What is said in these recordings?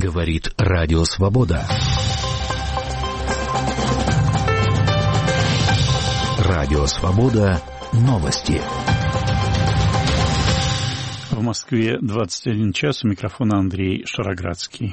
Говорит Радио Свобода. Радио Свобода. Новости. В Москве 21 час. У микрофона Андрей Шароградский.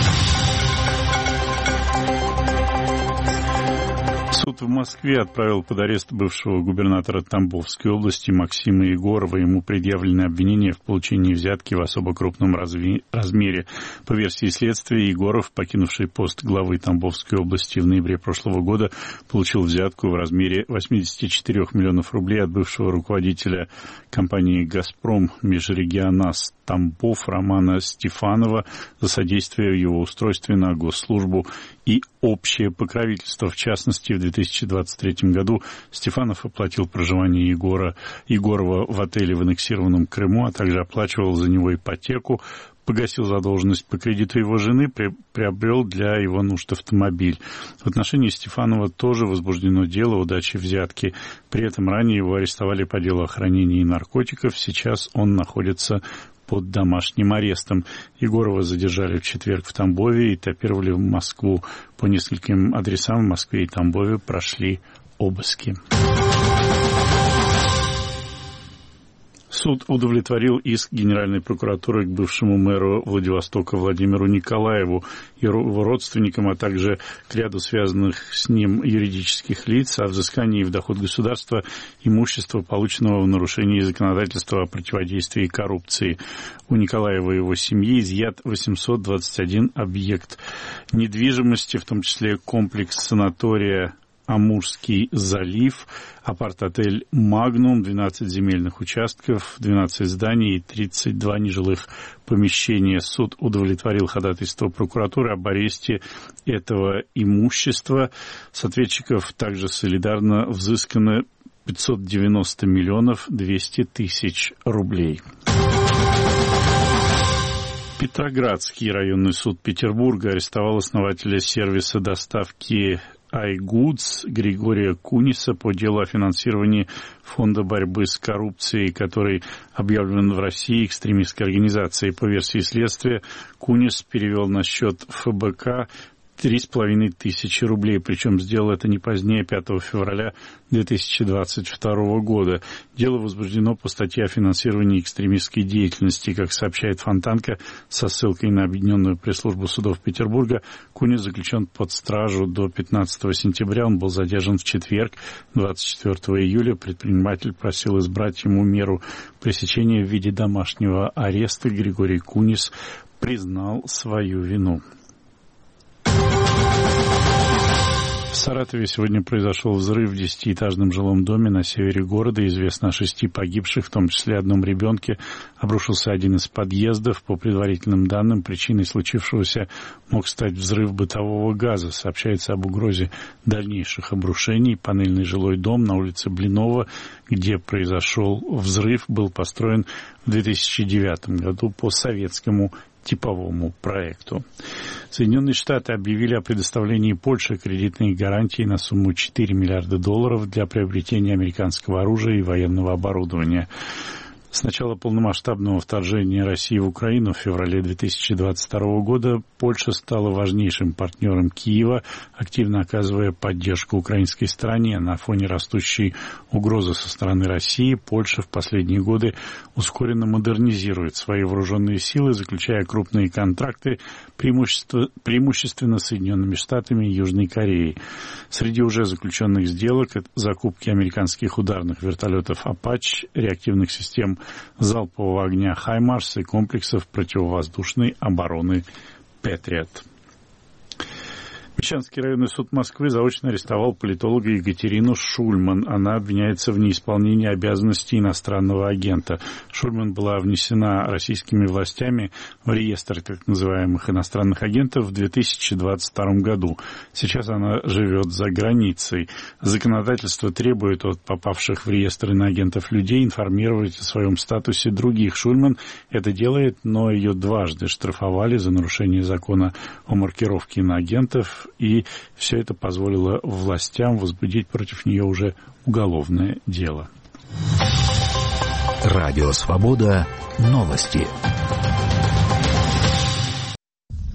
Суд в Москве отправил под арест бывшего губернатора Тамбовской области Максима Егорова. Ему предъявлены обвинения в получении взятки в особо крупном размере. По версии следствия, Егоров, покинувший пост главы Тамбовской области в ноябре прошлого года, получил взятку в размере 84 миллионов рублей от бывшего руководителя компании «Газпром» Межрегионас Тамбов Романа Стефанова за содействие в его устройстве на госслужбу и общее покровительство. В частности, в 2023 году Стефанов оплатил проживание Егорова в отеле в аннексированном Крыму, а также оплачивал за него ипотеку, погасил задолженность по кредиту его жены, приобрел для его нужд автомобиль. В отношении Стефанова тоже возбуждено дело о даче взятки. При этом ранее его арестовали по делу о хранении наркотиков. Сейчас он находится под домашним арестом. Егорова задержали в четверг в Тамбове и этапировали в Москву. По нескольким адресам в Москве и Тамбове прошли обыски. Суд удовлетворил иск Генеральной прокуратуры к бывшему мэру Владивостока Владимиру Николаеву и его родственникам, а также к ряду связанных с ним юридических лиц о взыскании в доход государства имущества, полученного в нарушении законодательства о противодействии коррупции. У Николаева и его семьи изъят 821 объект недвижимости, в том числе комплекс санатория Амурский залив, апарт-отель «Магнум», 12 земельных участков, 12 зданий и 32 нежилых помещения. Суд удовлетворил ходатайство прокуратуры об аресте этого имущества. С ответчиков также солидарно взыскано 590 миллионов 200 тысяч рублей. Петроградский районный суд Петербурга арестовал основателя сервиса доставки iGoods Григория Куниса по делу о финансировании Фонда борьбы с коррупцией, который объявлен в России экстремистской организацией. По версии следствия, Кунис перевел на счет ФБК 3,5 тысячи рублей, причем сделал это не позднее 5 февраля 2022 года. Дело возбуждено по статье о финансировании экстремистской деятельности. Как сообщает Фонтанка со ссылкой на Объединенную пресс-службу судов Петербурга, Кунис заключен под стражу до 15 сентября. Он был задержан в четверг, 24 июля. Предприниматель просил избрать ему меру пресечения в виде домашнего ареста. Григорий Кунис признал свою вину. В Саратове сегодня произошел взрыв в 10-этажном жилом доме на севере города. Известно о 6 погибших, в том числе одном ребенке. Обрушился один из подъездов. По предварительным данным, причиной случившегося мог стать взрыв бытового газа. Сообщается об угрозе дальнейших обрушений. Панельный жилой дом на улице Блинова, где произошел взрыв, был построен в 2009 году по советскому типовому проекту. Соединенные Штаты объявили о предоставлении Польше кредитной гарантии на сумму $4 миллиарда для приобретения американского оружия и военного оборудования. С начала полномасштабного вторжения России в Украину в феврале 2022 года Польша стала важнейшим партнером Киева, активно оказывая поддержку украинской стране. На фоне растущей угрозы со стороны России Польша в последние годы ускоренно модернизирует свои вооруженные силы, заключая крупные контракты преимущественно с Соединенными Штатами и Южной Кореей. Среди уже заключенных сделок — закупки американских ударных вертолетов «Апач», реактивных систем залпового огня «Хаймарс» и комплексов противовоздушной обороны «Патриот». Мещанский районный суд Москвы заочно арестовал политолога Екатерину Шульман. Она обвиняется в неисполнении обязанностей иностранного агента. Шульман была внесена российскими властями в реестр так называемых иностранных агентов в 2022 году. Сейчас она живет за границей. Законодательство требует от попавших в реестр иноагентов людей информировать о своем статусе других. Шульман это делает, но ее дважды штрафовали за нарушение закона о маркировке иноагентов, и все это позволило властям возбудить против нее уже уголовное дело. Радио Свобода. Новости.